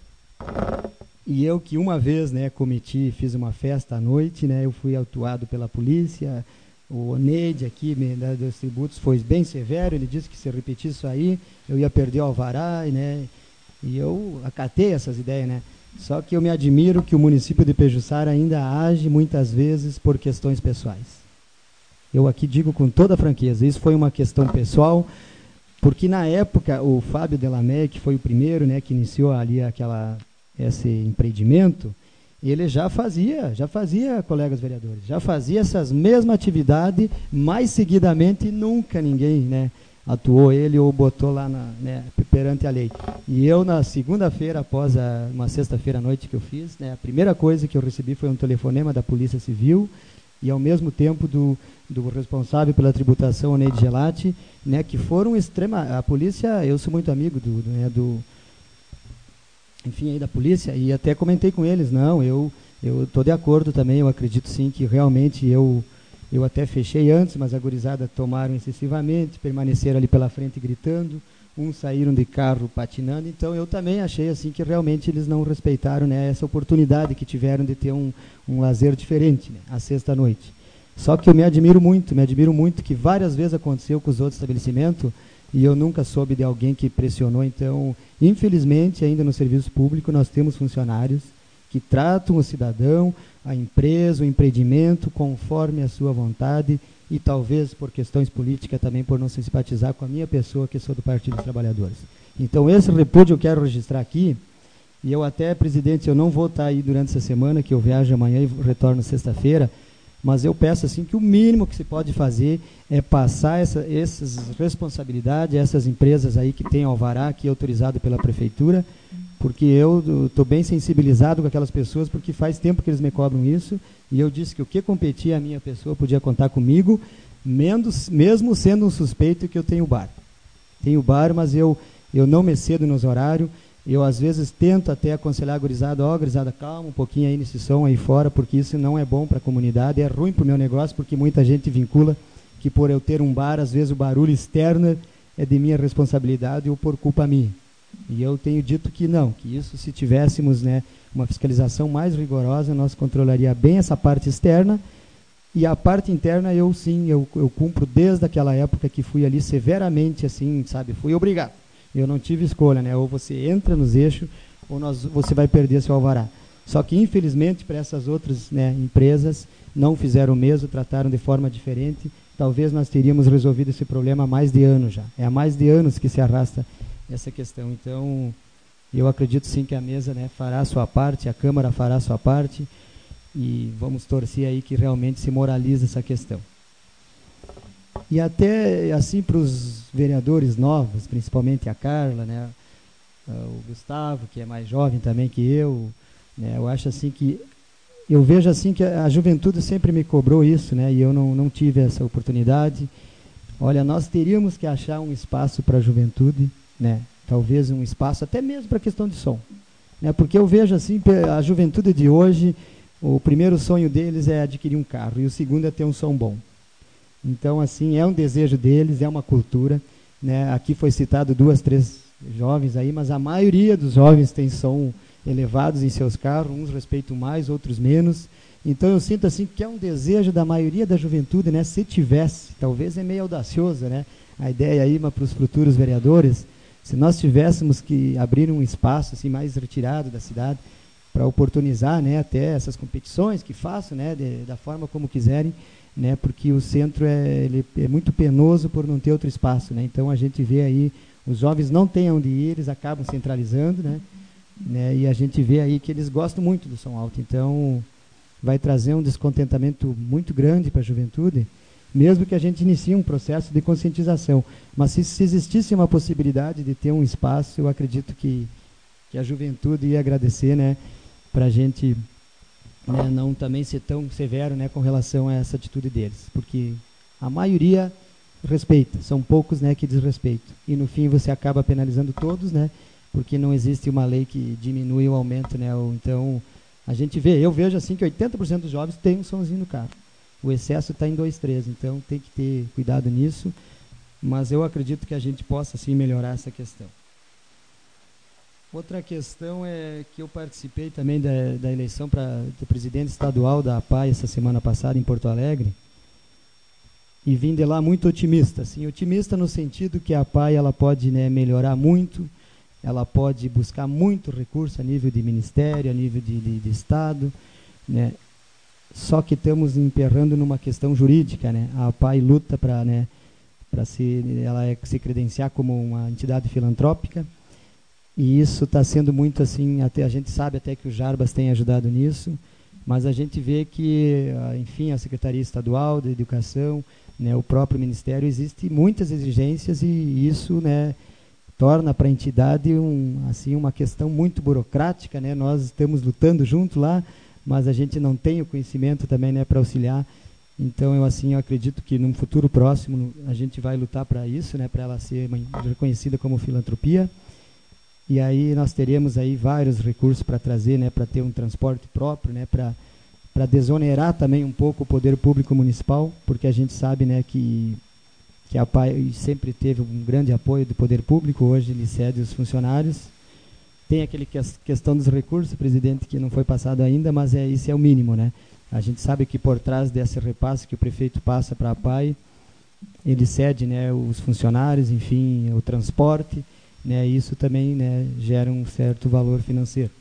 e eu que uma vez, né, cometi, fiz uma festa à noite, né, eu fui autuado pela polícia, o Oneide aqui, né, dos tributos, foi bem severo, ele disse que se repetisse isso aí, eu ia perder o alvará, né, e eu acatei essas ideias, né, só que eu me admiro que o município de Pejuçara ainda age muitas vezes por questões pessoais. Eu aqui digo com toda a franqueza, isso foi uma questão pessoal, porque na época o Fábio Delamé, que foi o primeiro, né, que iniciou ali aquela, esse empreendimento, ele já fazia, já fazia, colegas vereadores, já fazia essas mesmas atividades mais seguidamente e nunca ninguém, né, atuou ele ou botou lá na, né, perante a lei. E eu na segunda-feira, após a, uma sexta-feira à noite que eu fiz, né, a primeira coisa que eu recebi foi um telefonema da Polícia Civil e ao mesmo tempo do, do responsável pela tributação, Oneide Gelati, né, que foram extrema, a polícia, eu sou muito amigo do, do, né, do enfim, aí da polícia, e até comentei com eles, não, eu eu estou de acordo também, eu acredito sim que realmente eu, eu até fechei antes, mas a gurizada tomaram excessivamente, permaneceram ali pela frente gritando, uns saíram de carro patinando, então eu também achei assim que realmente eles não respeitaram, né, essa oportunidade que tiveram de ter um, um lazer diferente, né, à sexta-noite. Só que eu me admiro muito, me admiro muito que várias vezes aconteceu com os outros estabelecimentos e eu nunca soube de alguém que pressionou. Então, infelizmente, ainda no serviço público, nós temos funcionários que tratam o cidadão, a empresa, o empreendimento, conforme a sua vontade e talvez por questões políticas também por não se simpatizar com a minha pessoa, que sou do Partido dos Trabalhadores. Então, esse repúdio eu quero registrar aqui, e eu até, presidente, eu não vou estar aí durante essa semana, que eu viajo amanhã e retorno sexta-feira, mas eu peço assim que o mínimo que se pode fazer é passar essa, essas responsabilidades, essas empresas aí que têm alvará, que é autorizado pela prefeitura, porque eu estou bem sensibilizado com aquelas pessoas, porque faz tempo que eles me cobram isso, e eu disse que o que competia a minha pessoa podia contar comigo, menos, mesmo sendo um suspeito que eu tenho bar. Tenho bar, mas eu, eu não me cedo nos horários, eu às vezes tento até aconselhar a gurizada, ó, oh, gurizada, calma um pouquinho aí nesse som aí fora, porque isso não é bom para a comunidade, é ruim para o meu negócio, porque muita gente vincula que por eu ter um bar, às vezes o barulho externo é de minha responsabilidade ou por culpa minha. E eu tenho dito que não, que isso, se tivéssemos, né, uma fiscalização mais rigorosa, nós controlaria bem essa parte externa, e a parte interna eu sim, eu, eu cumpro desde aquela época que fui ali severamente, assim, sabe, fui obrigado. Eu não tive escolha, né, ou você entra nos eixos, ou nós, você vai perder seu alvará. Só que, infelizmente, para essas outras, né, empresas, não fizeram o mesmo, trataram de forma diferente. Talvez nós teríamos resolvido esse problema há mais de anos já. É há mais de anos que se arrasta essa questão. Então, eu acredito sim que a mesa, né, fará a sua parte, a Câmara fará a sua parte, e vamos torcer aí que realmente se moralize essa questão. E até, assim, para os vereadores novos, principalmente a Carla, né, o Gustavo, que é mais jovem também que eu, né, eu acho assim que, eu vejo assim que a, a juventude sempre me cobrou isso, né, e eu não, não tive essa oportunidade. Olha, nós teríamos que achar um espaço para a juventude, né, talvez um espaço até mesmo para a questão de som, né, porque eu vejo assim, a juventude de hoje, o primeiro sonho deles é adquirir um carro, e o segundo é ter um som bom. Então, assim, é um desejo deles, é uma cultura, né, aqui foi citado duas, três jovens aí, mas a maioria dos jovens tem som elevados em seus carros, uns respeitam mais, outros menos. Então eu sinto assim que é um desejo da maioria da juventude, né, se tivesse, talvez é meio audaciosa, né, a ideia aí para os futuros vereadores, se nós tivéssemos que abrir um espaço assim mais retirado da cidade para oportunizar, né, até essas competições que façam, né, de, da forma como quiserem, né, porque o centro é, ele é muito penoso por não ter outro espaço, né, então a gente vê aí os jovens não têm onde ir, eles acabam centralizando, né, né, e a gente vê aí que eles gostam muito do som alto, então vai trazer um descontentamento muito grande para a juventude, mesmo que a gente inicie um processo de conscientização. Mas se, se existisse uma possibilidade de ter um espaço, eu acredito que, que a juventude ia agradecer, né, para a gente, né, não também ser tão severo, né, com relação a essa atitude deles, porque a maioria respeita, são poucos, né, que desrespeitam. E no fim você acaba penalizando todos, né, porque não existe uma lei que diminui o aumento, né, ou, então a gente vê, eu vejo assim que oitenta por cento dos jovens tem um somzinho no carro. O excesso está em dois, três, então tem que ter cuidado nisso, mas eu acredito que a gente possa sim melhorar essa questão. Outra questão é que eu participei também da, da eleição para o presidente estadual da A P A I essa semana passada em Porto Alegre, e vim de lá muito otimista, assim, otimista no sentido que a A P A I ela pode, né, melhorar muito, ela pode buscar muito recurso a nível de ministério, a nível de, de, de Estado, né? Só que estamos emperrando numa questão jurídica, né? A A P A I luta para, né, para se, ela é, se credenciar como uma entidade filantrópica, e isso está sendo muito assim, até a gente sabe até que o Jarbas tem ajudado nisso, mas a gente vê que, enfim, a Secretaria Estadual de Educação, né, o próprio Ministério, existem muitas exigências, e isso, né, torna para a entidade um, assim, uma questão muito burocrática, né? Nós estamos lutando junto lá, mas a gente não tem o conhecimento também, né, para auxiliar. Então eu assim eu acredito que num futuro próximo a gente vai lutar para isso, né, para ela ser uma, reconhecida como filantropia. E aí nós teremos aí vários recursos para trazer, né, para ter um transporte próprio, né, para para desonerar também um pouco o poder público municipal, porque a gente sabe, né, que que a P A I sempre teve um grande apoio do poder público, hoje ele cede os funcionários. Tem aquele que, questão dos recursos, presidente, que não foi passado ainda, mas é, isso é o mínimo, né? A gente sabe que por trás desse repasse que o prefeito passa para a P A I, ele cede, né, os funcionários, enfim, o transporte, né, isso também, né, gera um certo valor financeiro.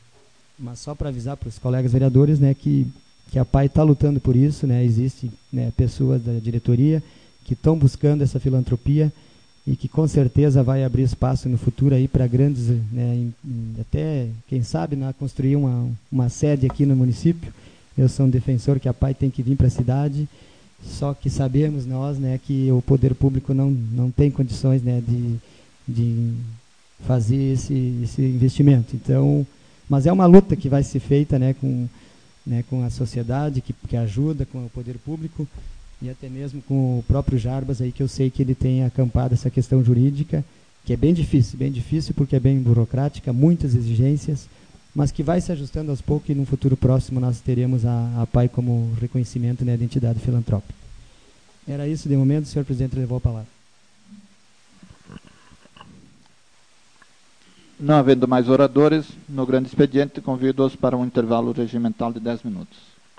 Mas só para avisar para os colegas vereadores, né, que, que a P A I está lutando por isso, né, existem, né, pessoas da diretoria que estão buscando essa filantropia e que com certeza vai abrir espaço no futuro aí para grandes, né, em, em, até, quem sabe, né, construir uma, uma sede aqui no município. Eu sou um defensor que a P A I tem que vir para a cidade, só que sabemos nós, né, que o poder público não, não tem condições, né, de, de fazer esse, esse investimento. Então, mas é uma luta que vai ser feita, né, com, né, com a sociedade, que, que ajuda com o poder público, e até mesmo com o próprio Jarbas, aí, que eu sei que ele tem acampado essa questão jurídica, que é bem difícil, bem difícil porque é bem burocrática, muitas exigências, mas que vai se ajustando aos poucos, e no futuro próximo nós teremos a, a P A I como reconhecimento, né, de entidade filantrópica. Era isso de momento, o senhor presidente levou a palavra. Não havendo mais oradores, no grande expediente, convido-os para um intervalo regimental de dez minutos.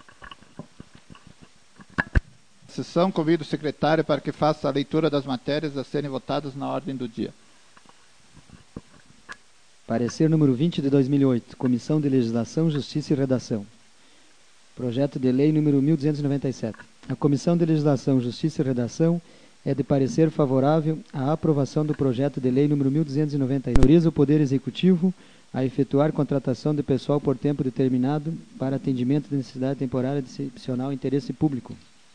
A sessão, convido o secretário para que faça a leitura das matérias a serem votadas na ordem do dia. Parecer número vinte de dois mil e oito, Comissão de Legislação, Justiça e Redação. Projeto de Lei número mil duzentos e noventa e sete. A Comissão de Legislação, Justiça e Redação é de parecer favorável à aprovação do projeto de lei número mil duzentos e noventa e nove. Autoriza o Poder Executivo a efetuar contratação de pessoal por tempo determinado para atendimento de necessidade temporária de excepcional interesse público.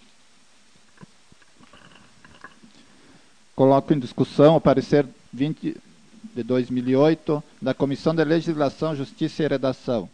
Coloco em discussão o parecer vinte de dois mil e oito da Comissão de Legislação, Justiça e Redação.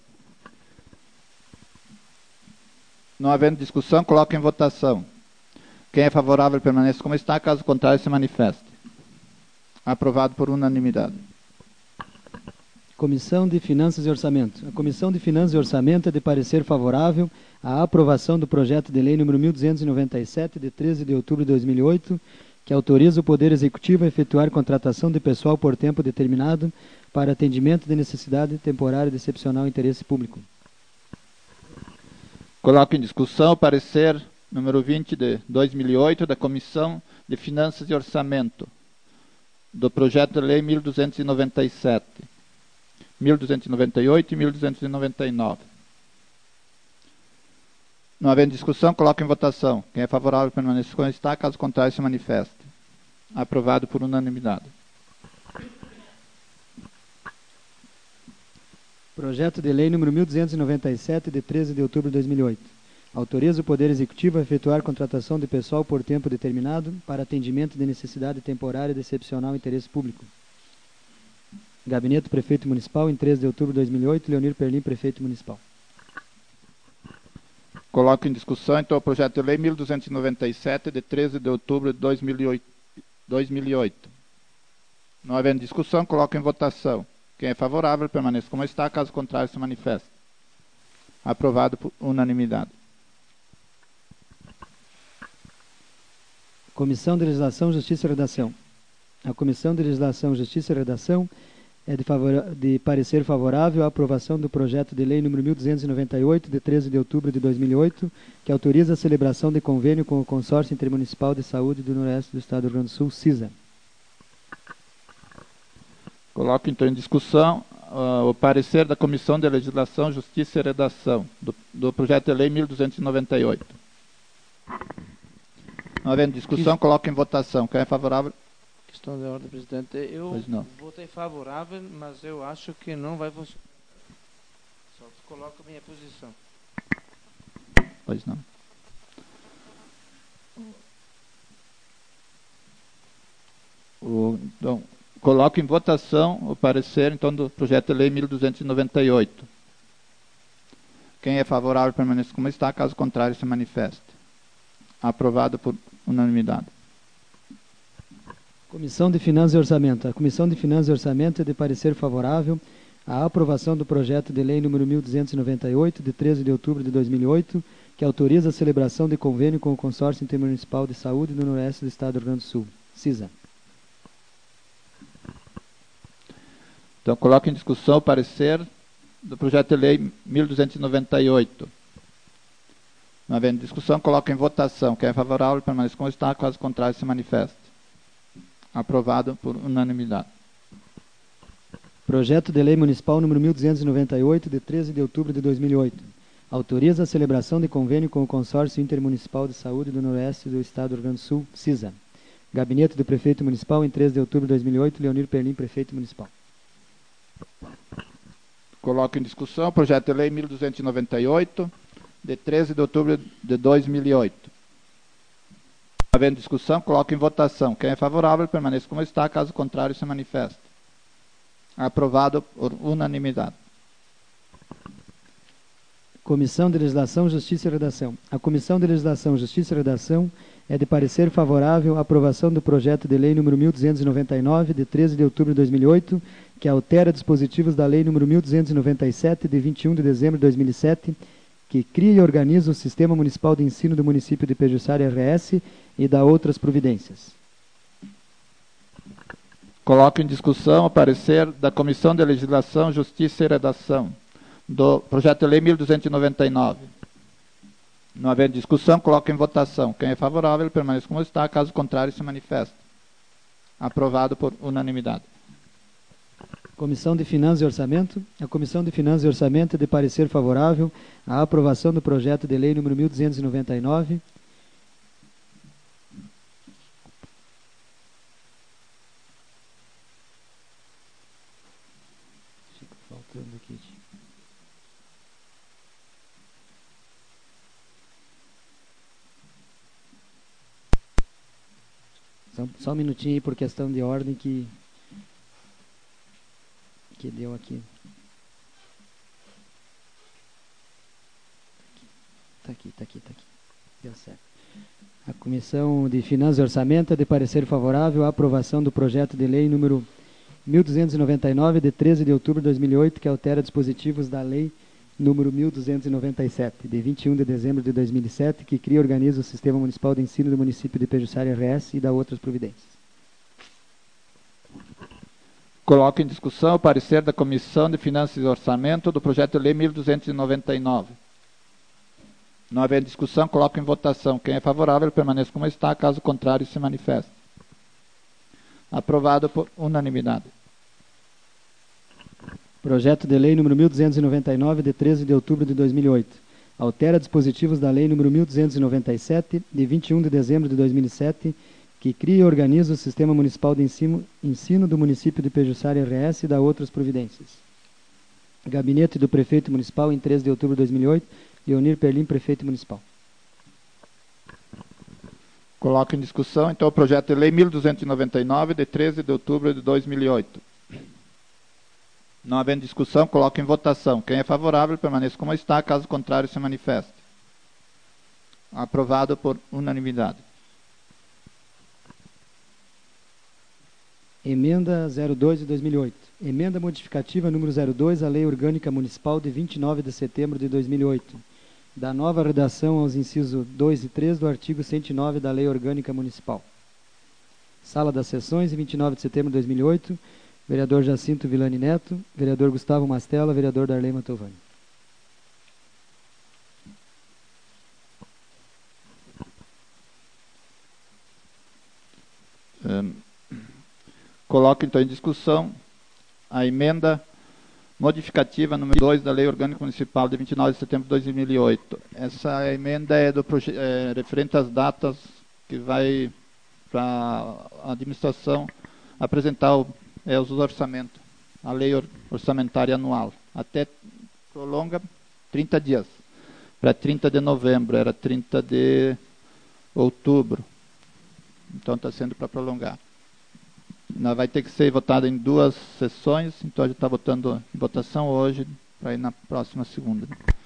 Não havendo discussão, coloco em votação. Quem é favorável permaneça como está, caso contrário se manifeste. Aprovado por unanimidade. Comissão de Finanças e Orçamento. A Comissão de Finanças e Orçamento é de parecer favorável à aprovação do projeto de lei número mil duzentos e noventa e sete, de treze de outubro de dois mil e oito, que autoriza o Poder Executivo a efetuar contratação de pessoal por tempo determinado para atendimento de necessidade temporária de excepcional interesse público. Coloco em discussão o parecer número vinte de dois mil e oito da Comissão de Finanças e Orçamento do projeto de lei mil duzentos e noventa e sete, mil duzentos e noventa e oito e mil duzentos e noventa e nove. Não havendo discussão, coloco em votação. Quem é favorável permaneça como está, caso contrário se manifeste. Aprovado por unanimidade. Projeto de lei número mil duzentos e noventa e sete, de treze de outubro de dois mil e oito. Autoriza o Poder Executivo a efetuar contratação de pessoal por tempo determinado para atendimento de necessidade temporária de excepcional interesse público. Gabinete do Prefeito Municipal, em treze de outubro de dois mil e oito, Leonir Perlim, Prefeito Municipal. Coloco em discussão, então, o projeto de lei mil duzentos e noventa e sete, de treze de outubro de dois mil e oito. Não havendo discussão, coloco em votação. Quem é favorável, permaneça como está, caso contrário, se manifeste. Aprovado por unanimidade. Comissão de Legislação, Justiça e Redação. A Comissão de Legislação, Justiça e Redação é de, favor... de parecer favorável à aprovação do projeto de lei número mil duzentos e noventa e oito, de treze de outubro de dois mil e oito, que autoriza a celebração de convênio com o Consórcio Intermunicipal de Saúde do Noroeste do Estado do Rio Grande do Sul, CISA. Coloco então em discussão uh, o parecer da Comissão de Legislação, Justiça e Redação do, do projeto de lei mil duzentos e noventa e oito. Não havendo discussão, coloco em votação. Quem é favorável? Questão de ordem, presidente. Eu votei favorável, mas eu acho que não vai funcionar. Só coloco a minha posição. Pois não. O, então, coloco em votação o parecer então, do projeto de lei mil duzentos e noventa e oito. Quem é favorável permaneça como está, caso contrário se manifeste. Aprovado por unanimidade. Comissão de Finanças e Orçamento. A Comissão de Finanças e Orçamento é de parecer favorável à aprovação do projeto de lei número mil duzentos e noventa e oito, de treze de outubro de dois mil e oito, que autoriza a celebração de convênio com o Consórcio Intermunicipal de Saúde do Noroeste do Estado do Rio Grande do Sul, CISA. Então, coloco em discussão o parecer do projeto de lei mil duzentos e noventa e oito. Não havendo discussão, coloco em votação. Quem é favorável, permaneça como está, caso contrário, se manifeste. Aprovado por unanimidade. Projeto de lei municipal número mil duzentos e noventa e oito, de treze de outubro de dois mil e oito. Autoriza a celebração de convênio com o Consórcio Intermunicipal de Saúde do Noroeste do Estado do Rio Grande do Sul, CISA. Gabinete do Prefeito Municipal, em treze de outubro de dois mil e oito, Leonir Perlim, Prefeito Municipal. Coloco em discussão o projeto de lei mil duzentos e noventa e oito, de treze de outubro de dois mil e oito. Havendo discussão, coloco em votação. Quem é favorável, permaneça como está, caso contrário, se manifeste. Aprovado por unanimidade. Comissão de Legislação, Justiça e Redação. A Comissão de Legislação, Justiça e Redação é de parecer favorável à aprovação do projeto de lei número mil duzentos e noventa e nove, de treze de outubro de dois mil e oito, que altera dispositivos da lei número mil duzentos e noventa e sete, de vinte e um de dezembro de dois mil e sete, que cria e organiza o Sistema Municipal de Ensino do município de Pejuçara R S e dá outras providências. Coloco em discussão o parecer da Comissão de Legislação, Justiça e Redação do projeto de lei mil duzentos e noventa e nove. Não havendo discussão, coloco em votação. Quem é favorável, permaneça como está. Caso contrário, se manifesta. Aprovado por unanimidade. Comissão de Finanças e Orçamento. A Comissão de Finanças e Orçamento é de parecer favorável à aprovação do projeto de lei número mil duzentos e noventa e nove. Fica faltando aqui. Só, só um minutinho aí por questão de ordem que que deu aqui. Está aqui, está aqui, está aqui. Deu certo. A Comissão de Finanças e Orçamento é de parecer favorável à aprovação do projeto de lei número mil duzentos e noventa e nove, de treze de outubro de dois mil e oito, que altera dispositivos da lei número mil duzentos e noventa e sete, de vinte e um de dezembro de dois mil e sete, que cria e organiza o Sistema Municipal de Ensino do município de Pejuçara R S e dá outras providências. Coloco em discussão o parecer da Comissão de Finanças e Orçamento do projeto de lei mil duzentos e noventa e nove. Não havendo discussão, coloco em votação. Quem é favorável, permaneça como está. Caso contrário, se manifeste. Aprovado por unanimidade. Projeto de lei número mil duzentos e noventa e nove, de treze de outubro de dois mil e oito. Altera dispositivos da lei número mil duzentos e noventa e sete, de vinte e um de dezembro de dois mil e sete, que cria e organiza o Sistema Municipal de Ensino, ensino do município de Pejuçara R S e dá outras providências. Gabinete do Prefeito Municipal, em treze de outubro de dois mil e oito, Leonir Perlim, Prefeito Municipal. Coloco em discussão, então, o projeto de lei mil duzentos e noventa e nove, de treze de outubro de dois mil e oito. Não havendo discussão, coloco em votação. Quem é favorável, permaneça como está. Caso contrário, se manifeste. Aprovado por unanimidade. Emenda zero dois de dois mil e oito. Emenda modificativa número zero dois à Lei Orgânica Municipal de vinte e nove de setembro de dois mil e oito. Da nova redação aos incisos dois e três do artigo cento e nove da Lei Orgânica Municipal. Sala das Sessões, vinte e nove de setembro de dois mil e oito. Vereador Jacinto Villani Neto, vereador Gustavo Mastella, vereador Darley Mantovani. Um, coloco então em discussão a emenda modificativa número dois da Lei Orgânica Municipal de vinte e nove de setembro de dois mil e oito. Essa emenda é, do, é referente às datas que vai para a administração apresentar o, é, os orçamentos, a lei or, orçamentária anual. Até prolonga trinta dias. Para trinta de novembro, era trinta de outubro. Então está sendo para prolongar. Não, vai ter que ser votada em duas sessões, então a gente está votando em votação hoje, para ir na próxima segunda.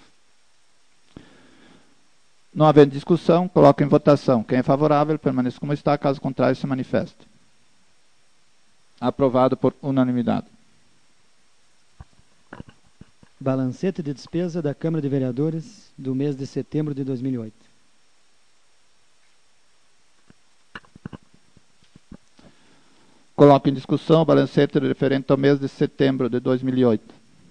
Não havendo discussão, coloco em votação. Quem é favorável, permaneça como está. Caso contrário, se manifeste. Aprovado por unanimidade. Balancete de despesa da Câmara de Vereadores do mês de setembro de dois mil e oito. Coloco em discussão o balancete referente ao mês de setembro de dois mil e oito.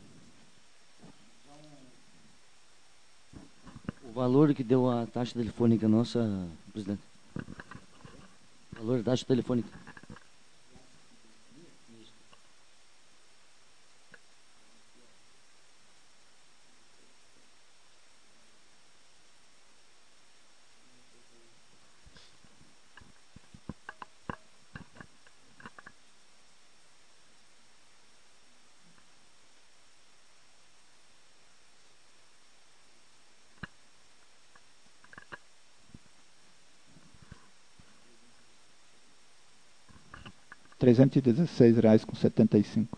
O valor que deu a taxa telefônica nossa, presidente. O valor da taxa telefônica. trezentos e dezesseis reais com setenta e cinco.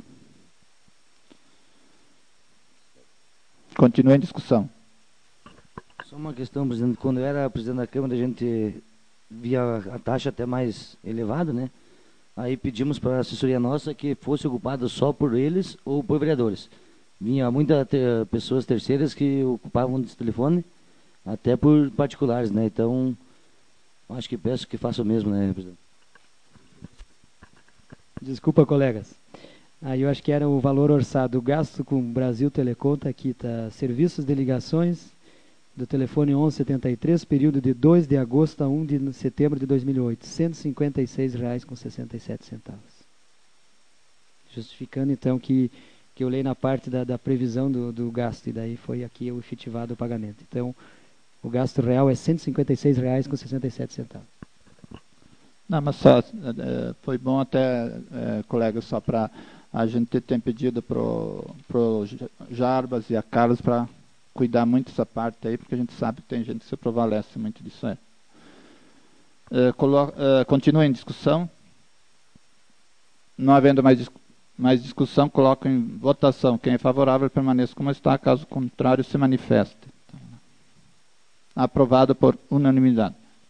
Continua em discussão. Só uma questão, presidente. Quando eu era presidente da Câmara, a gente via a taxa até mais elevada, né? Aí pedimos para a assessoria nossa que fosse ocupada só por eles ou por vereadores. Vinha muitas ter, pessoas terceiras que ocupavam esse telefone, até por particulares, né? Então, acho que peço que faça o mesmo, né, presidente? Desculpa, colegas. Aí eu acho que era o valor orçado. O gasto com Brasil Telecom está aqui, tá? Serviços de ligações do telefone onze setenta e três, período de dois de agosto a um de setembro de dois mil e oito, cento e cinquenta e seis reais com sessenta e sete centavos. Justificando então que, que eu leio na parte da, da previsão do, do gasto, e daí foi aqui o efetivado o pagamento. Então, o gasto real é cento e cinquenta e seis reais com sessenta e sete centavos. Não, mas só, é, foi bom até, é, colega, só para a gente ter pedido para o Jarbas e a Carlos para cuidar muito dessa parte aí, porque a gente sabe que tem gente que se prevalece muito disso aí. É, colo, é, continua em discussão. Não havendo mais, dis mais discussão, coloco em votação. Quem é favorável permaneça como está, caso contrário se manifeste. Aprovado por unanimidade.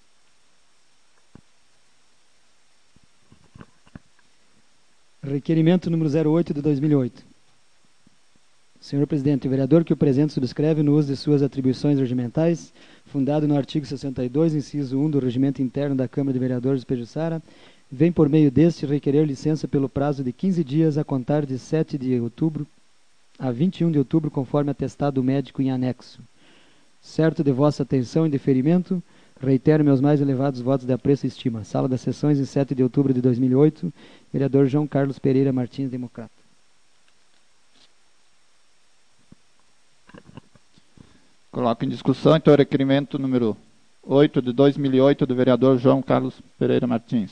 Requerimento número zero oito de dois mil e oito. Senhor Presidente, o vereador que o presente subscreve no uso de suas atribuições regimentais, fundado no artigo sessenta e dois, inciso um do Regimento Interno da Câmara de Vereadores de Pejuçara, vem por meio deste requerer licença pelo prazo de quinze dias a contar de sete de outubro a vinte e um de outubro, conforme atestado médico em anexo. Certo de vossa atenção e deferimento, reitero meus mais elevados votos de apreço e estima. Sala das Sessões, em sete de outubro de dois mil e oito, vereador João Carlos Pereira Martins, democrata. Coloco em discussão, então, o requerimento número oito de dois mil e oito do vereador João Carlos Pereira Martins.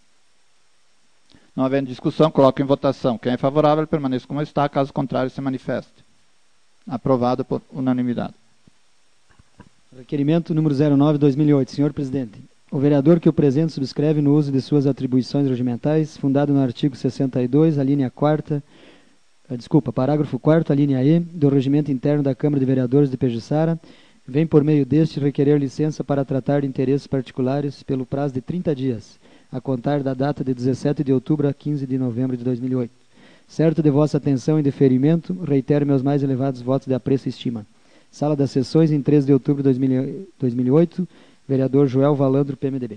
Não havendo discussão, coloco em votação. Quem é favorável, permaneça como está, caso contrário, se manifeste. Aprovado por unanimidade. Requerimento número zero nove de dois mil e oito. Senhor Presidente, o vereador que o presente subscreve no uso de suas atribuições regimentais, fundado no artigo sessenta e dois, a linha quarta, desculpa, parágrafo quarto, a linha E, do Regimento Interno da Câmara de Vereadores de Pejuçara, vem por meio deste requerer licença para tratar de interesses particulares pelo prazo de trinta dias, a contar da data de dezessete de outubro a quinze de novembro de dois mil e oito. Certo de vossa atenção e deferimento, reitero meus mais elevados votos de apreço e estima. Sala das Sessões, em treze de outubro de dois mil e oito, vereador Joel Valandro, P M D B.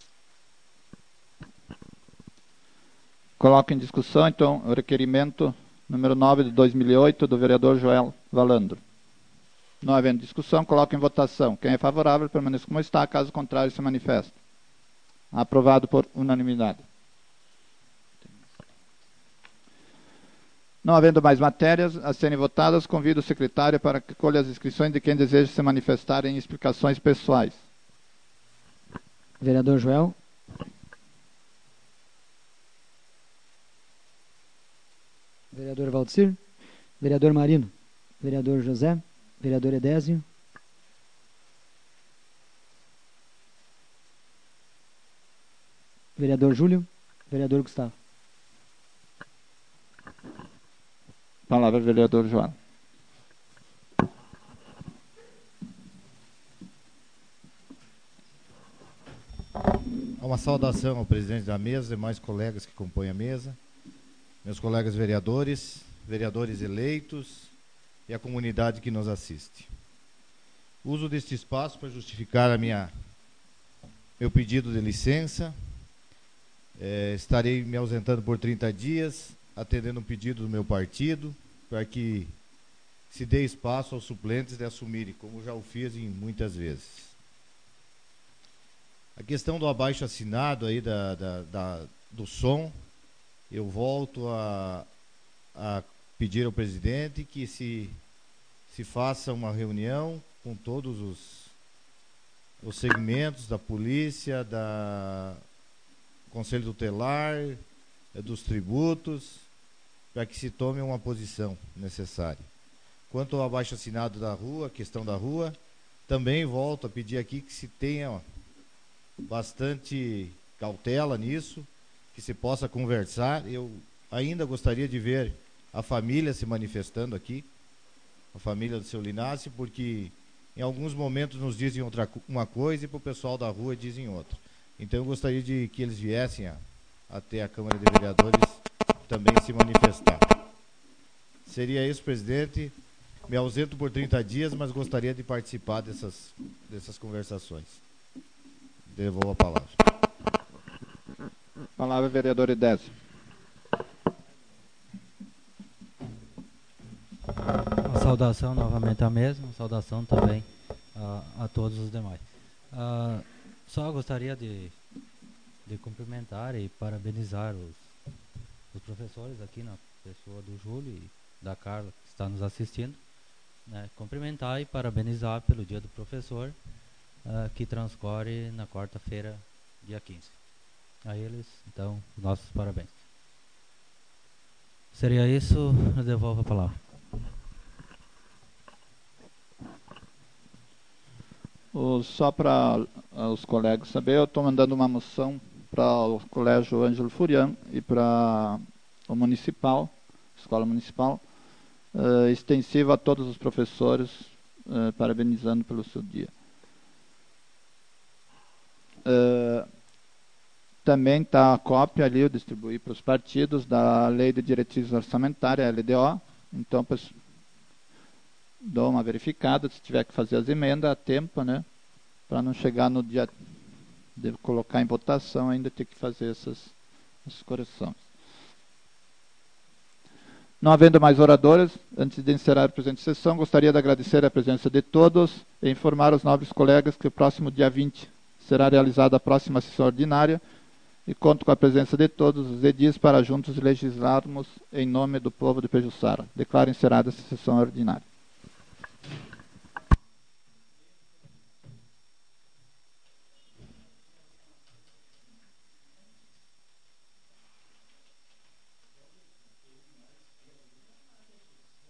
Coloco em discussão, então, o requerimento número nove de dois mil e oito, do vereador Joel Valandro. Não havendo discussão, coloco em votação. Quem é favorável, permaneça como está, caso contrário, se manifeste. Aprovado por unanimidade. Não havendo mais matérias a serem votadas, convido o secretário para que colha as inscrições de quem deseja se manifestar em explicações pessoais. Vereador Joel. Vereador Valdecir. Vereador Marino. Vereador José. Vereador Edésio. Vereador Júlio. Vereador Gustavo. Palavra, vereador João. Uma saudação ao presidente da mesa, demais colegas que compõem a mesa, meus colegas vereadores, vereadores eleitos e a comunidade que nos assiste. Uso deste espaço para justificar a minha, meu pedido de licença. É, estarei me ausentando por trinta dias, atendendo um pedido do meu partido, para que se dê espaço aos suplentes de assumirem, como já o fiz em muitas vezes. A questão do abaixo-assinado aí da, da, da, do som, eu volto a, a pedir ao presidente que se, se faça uma reunião com todos os, os segmentos da polícia, da Conselho Tutelar, dos tributos, para que se tome uma posição necessária. Quanto ao abaixo-assinado da rua, a questão da rua, também volto a pedir aqui que se tenha bastante cautela nisso, que se possa conversar. Eu ainda gostaria de ver a família se manifestando aqui, a família do seu Linácio, porque em alguns momentos nos dizem outra, uma coisa e para o pessoal da rua dizem outra. Então eu gostaria de que eles viessem a, até a Câmara de Vereadores também se manifestar. Seria isso, presidente. Me ausento por trinta dias, mas gostaria de participar dessas, dessas conversações. Devolvo a palavra. Palavra, vereador Edésio. saudação novamente à mesa, uma saudação também a, a todos os demais. Uh, só gostaria de, de cumprimentar e parabenizar os, os professores aqui, na pessoa do Júlio e da Carla, que está nos assistindo. Né, cumprimentar e parabenizar pelo Dia do Professor, uh, que transcorre na quarta-feira, dia quinze. A eles, então, nossos parabéns. Seria isso, eu devolvo a palavra. O, só para uh, os colegas saber, eu estou mandando uma moção para o Colégio Ângelo Furian e para o Municipal, Escola Municipal, Uh, extensivo a todos os professores, uh, parabenizando pelo seu dia. Uh, também está a cópia ali, eu distribuí para os partidos, da Lei de Diretrizes Orçamentárias, L D O. Então, dou uma verificada, se tiver que fazer as emendas a tempo, né? Para não chegar no dia de colocar em votação, ainda ter que fazer essas, essas correções. Não havendo mais oradores, antes de encerrar a presente sessão, gostaria de agradecer a presença de todos e informar os nobres colegas que o próximo dia vinte será realizada a próxima sessão ordinária e conto com a presença de todos os edis para juntos legislarmos em nome do povo de Pejuçara. Declaro encerrada essa sessão ordinária.